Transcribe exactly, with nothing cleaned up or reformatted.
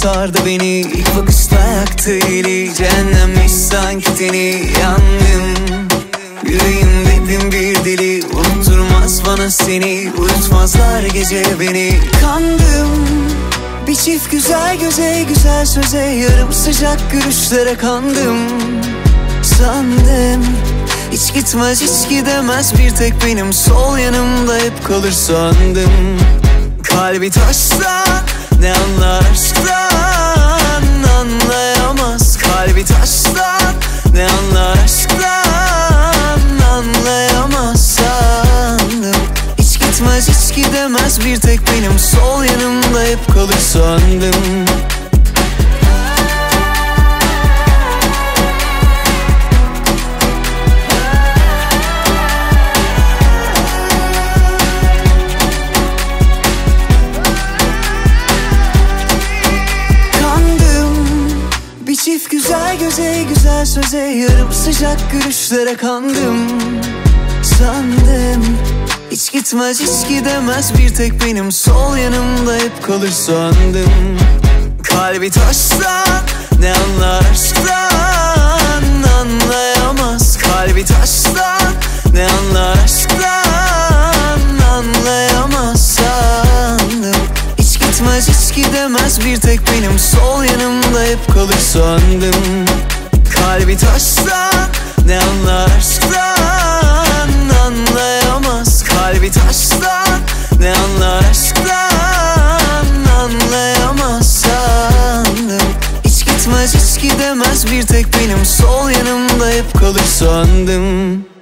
sardı beni. İlk bakışta yaktı eli, cehennemmiş sanki teni. Yandım, yüreğim dedim bir deli. Unutturmaz bana seni, uyutmazlar gece beni. Kandım, bir çift güzel göze, güzel söze, yarım sıcak gülüşlere kandım. Sandım hiç gitmez, hiç gidemez, bir tek benim sol yanımda hep kalır sandım. Kalbi taştan ne anlar aşktan, anlayamaz. Kalbi taştan ne anlar aşktan, anlayamaz. Sandım hiç gitmez, hiç gidemez, bir tek benim sol yanımda hep kalır sandım. Çift güzel göze, güzel söze, yarım sıcak gülüşlere kandım. Sandım hiç gitmez, hiç gidemez, bir tek benim sol yanımda hep kalır sandım. Kalbi taştan ne anlar aşktan, anlayamaz. Kalbi taştan ne anlar aşktan, anlayamaz. Sandım hiç gitmez, hiç gidemez, bir tek benim sol yanımda hep kalır sandım. Kalbi taştan ne anlar aşktan, anlayamaz. Kalbi taştan ne anlar aşktan, anlayamaz. Sandım hiç gitmez, hiç gidemez, bir tek benim sol yanımda hep kalır sandım.